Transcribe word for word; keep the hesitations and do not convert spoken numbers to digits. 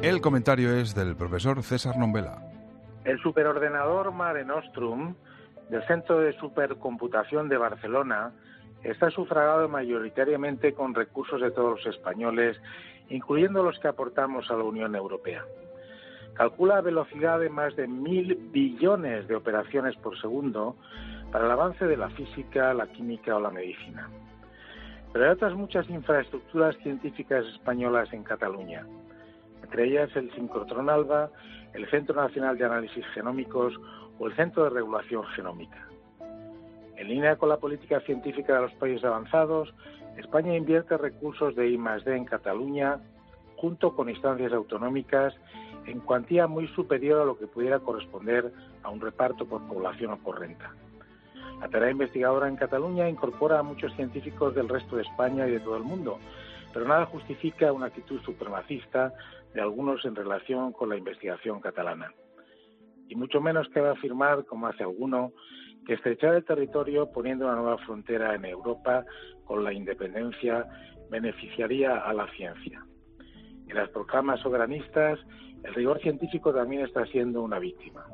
El comentario es del profesor César Nombela. El superordenador Mare Nostrum del Centro de Supercomputación de Barcelona está sufragado mayoritariamente con recursos de todos los españoles, incluyendo los que aportamos a la Unión Europea. Calcula velocidad de más de mil billones de operaciones por segundo para el avance de la física, la química o la medicina. Pero hay otras muchas infraestructuras científicas españolas en Cataluña, entre ellas el Sincrotrón Alba, el Centro Nacional de Análisis Genómicos o el Centro de Regulación Genómica. En línea con la política científica de los países avanzados, España invierte recursos de I más D en Cataluña, junto con instancias autonómicas, en cuantía muy superior a lo que pudiera corresponder a un reparto por población o por renta. La tarea investigadora en Cataluña incorpora a muchos científicos del resto de España y de todo el mundo, pero nada justifica una actitud supremacista de algunos en relación con la investigación catalana. Y mucho menos cabe afirmar, como hace alguno, que estrechar el territorio poniendo una nueva frontera en Europa con la independencia beneficiaría a la ciencia. En las proclamas soberanistas, el rigor científico también está siendo una víctima.